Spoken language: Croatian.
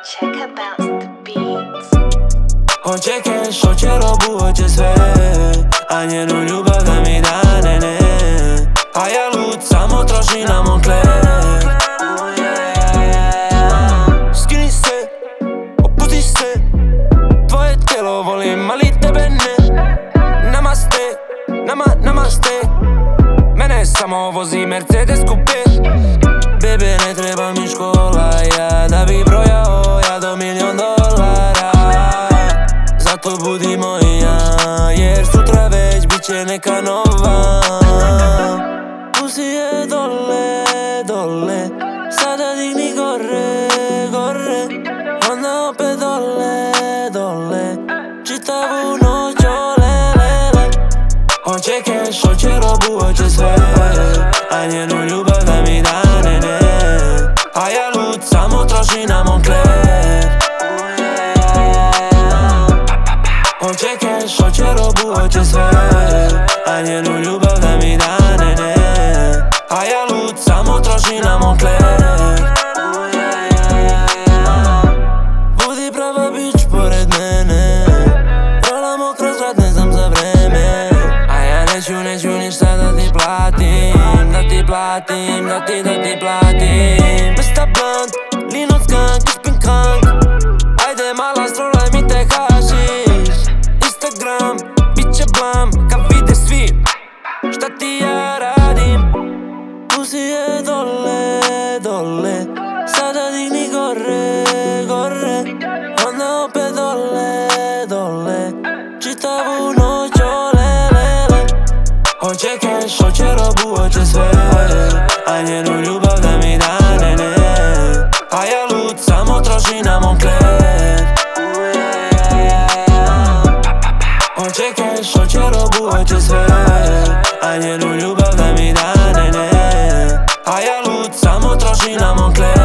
Check about the beats. Hoće keš, hoće robu, hoće sve, a njenu ljubav da mi da ne. A ja lud samo troši na Moncler. Skini se, opusti se, tvoje tijelo volim, ali tebe ne. Namaste, namaste, mene samo vozi Mercedes coupe. Bebe, ne treba mi škola, ja da bi brojao ja do $1.000.000. Zato budi moja, jer sutra već bit će neka nova. Pusi je dole, dole, sada digni gore, gore, onda opet dole, dole, čitavu noć olele. Hoće keš, hoće robu, hoće sve, a njenu ljubav da mi da ne. A ja lud samo troši na Moncler. Hoće keš, hoće robu, hoće sve, a njenu ljubav da mi da ne. A ja lud samo troši na Moncler. Budi prava bić pored mene, rolamo kroz grad, ne znam za vreme. A ja neću ništa da ti platim, da ti platim, da ti platim. Mr. Blunt, lean on skunk, ich bin krank. Ajde mala, strolaj mi te hašiš. Instagram, bit će blam, kad vide svi šta ti ja radim. Pusi je dole, dole, sada digni gore, gore, onda opet dole, dole, čitavu noć olele. Hoće keš, hoće robu, hoće sve, a njenu ljubav da mi da ne. A ja lud samo troši na Moncler. Hoće keš, hoće robu, hoće sve, a njenu ljubav da mi da ne. A ja lud samo troši na Moncler.